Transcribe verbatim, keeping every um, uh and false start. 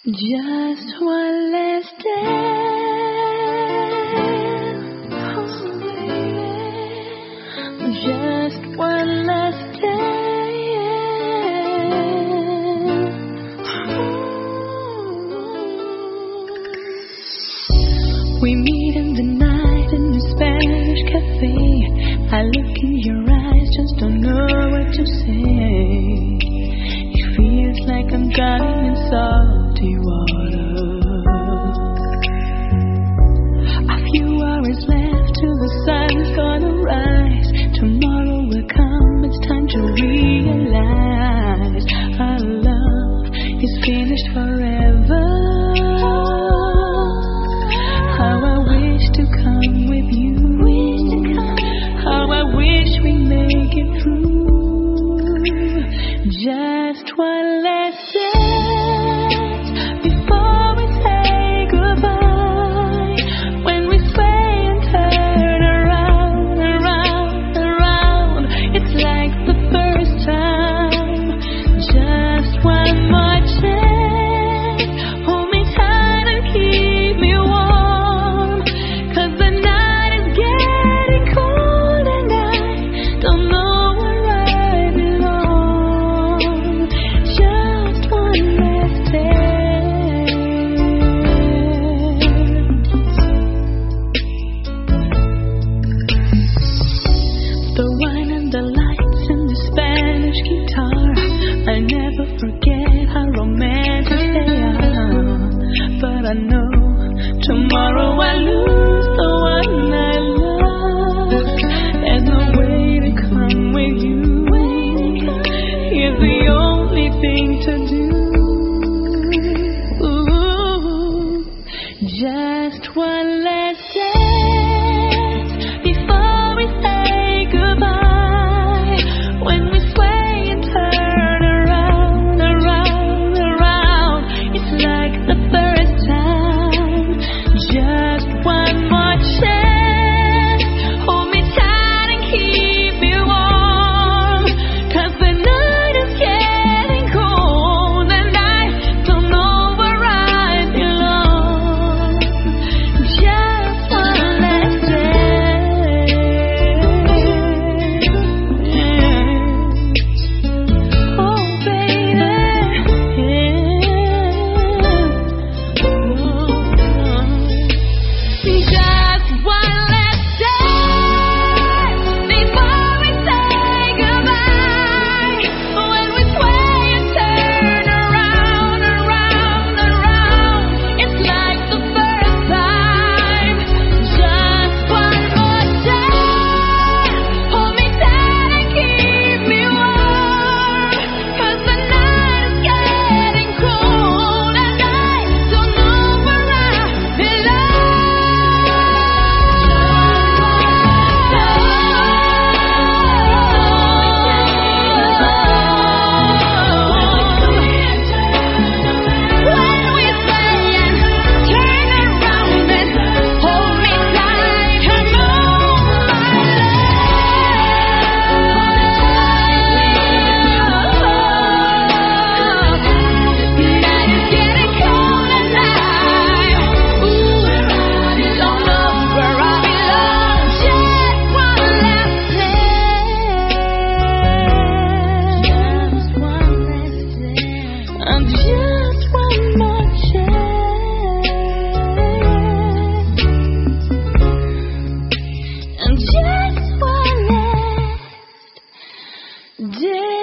Just one last dance, oh baby. Just one last dance. We meet in the night in the Spanish cafe. I look in your eyes, just don't know what to say. It feels like I'm drowning in salty water. A few hours left till the sun's gonna rise. Tomorrow will come, it's time to realize our love is finished forever. How I wish to come with you. How I wish we make it through. Just one last dance before we say goodbye. When we sway and turn around, around, around, it's like the first time. Just one more chance. Hold me tight and keep me warm, 'cause the night is getting cold and I don't know where I belong. Just one last dance. The wine and the lights and the Spanish guitar, I never forget how romantic they are. But I know tomorrow I lose the one I love. There's no way to come with you. Here's the only thing to do. Ooh, just one last dance before we say goodbye. When we sway and turn around, around, around, it's like the first time. Just one more chance. Hold me tight and keep me warm, 'cause the night is getting cold and I don't know where I belong. Just one last dance. Oh baby, just one last dance before we say goodbye. When we sway and turn around, around, around, it's like the first time. Just one more chance. Hold me tight and keep me warm, 'cause the night is getting cold and I don't know where I belong. When we say and turn around and hold me tight, come on, my love. Night is getting cold and I, ooh, don't know where I belong. Just one last dance. Just one last dance. And just one more chance. And just one last dance.